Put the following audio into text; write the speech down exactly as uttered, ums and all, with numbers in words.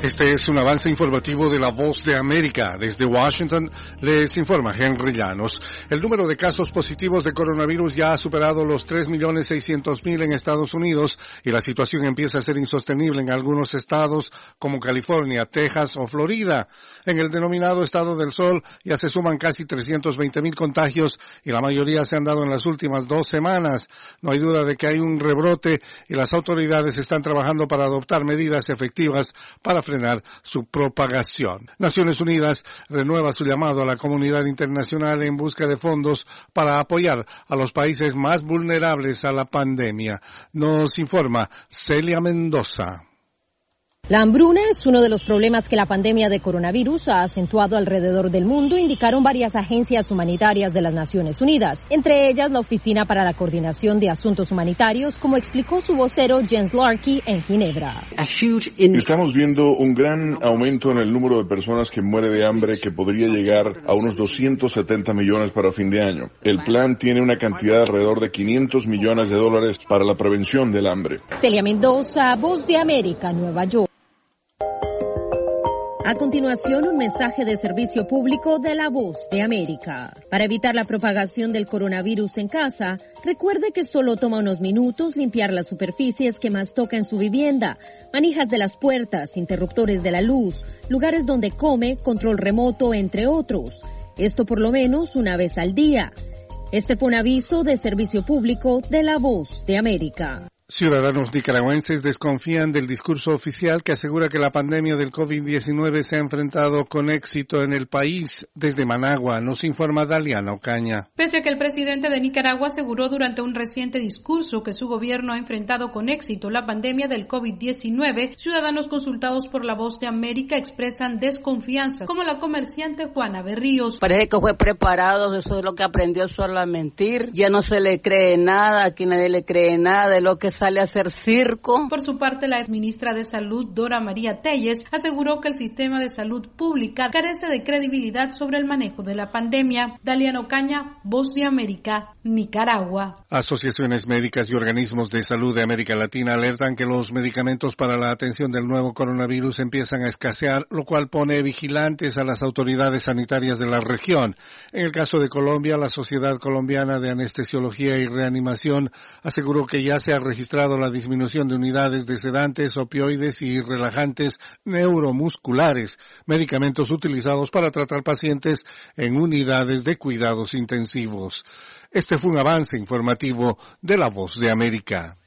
Este es un avance informativo de La Voz de América. Desde Washington les informa Henry Llanos. El número de casos positivos de coronavirus ya ha superado los tres millones seiscientos mil en Estados Unidos y la situación empieza a ser insostenible en algunos estados como California, Texas o Florida. En el denominado Estado del Sol ya se suman casi trescientos veinte mil contagios y la mayoría se han dado en las últimas dos semanas. No hay duda de que hay un rebrote y las autoridades están trabajando para adoptar medidas efectivas para frenar su propagación. Naciones Unidas renueva su llamado a la comunidad internacional en busca de fondos para apoyar a los países más vulnerables a la pandemia. Nos informa Celia Mendoza. La hambruna es uno de los problemas que la pandemia de coronavirus ha acentuado alrededor del mundo, indicaron varias agencias humanitarias de las Naciones Unidas, entre ellas la Oficina para la Coordinación de Asuntos Humanitarios, como explicó su vocero Jens Larky en Ginebra. Estamos viendo un gran aumento en el número de personas que muere de hambre, que podría llegar a unos doscientos setenta millones para fin de año. El plan tiene una cantidad de alrededor de quinientos millones de dólares para la prevención del hambre. Celia Mendoza, Voz de América, Nueva York. A continuación, un mensaje de servicio público de La Voz de América. Para evitar la propagación del coronavirus en casa, recuerde que solo toma unos minutos limpiar las superficies que más toca en su vivienda, manijas de las puertas, interruptores de la luz, lugares donde come, control remoto, entre otros. Esto por lo menos una vez al día. Este fue un aviso de servicio público de La Voz de América. Ciudadanos nicaragüenses desconfían del discurso oficial que asegura que la pandemia del COVID diecinueve se ha enfrentado con éxito en el país. Desde Managua nos informa Daliana Ocaña. Pese a que el presidente de Nicaragua aseguró durante un reciente discurso que su gobierno ha enfrentado con éxito la pandemia del COVID diecinueve, ciudadanos consultados por La Voz de América expresan desconfianza, como la comerciante Juana Berríos. Parece que fue preparado, eso es lo que aprendió solo a mentir. Ya no se le cree nada, aquí nadie le cree nada de lo que sale a hacer circo. Por su parte, la ministra de Salud, Dora María Telles, aseguró que el sistema de salud pública carece de credibilidad sobre el manejo de la pandemia. Daliana Ocaña, Voz de América, Nicaragua. Asociaciones médicas y organismos de salud de América Latina alertan que los medicamentos para la atención del nuevo coronavirus empiezan a escasear, lo cual pone vigilantes a las autoridades sanitarias de la región. En el caso de Colombia, la Sociedad Colombiana de Anestesiología y Reanimación aseguró que ya se ha registrado la disminución de unidades de sedantes, opioides y relajantes neuromusculares, medicamentos utilizados para tratar pacientes en unidades de cuidados intensivos. Este fue un avance informativo de La Voz de América.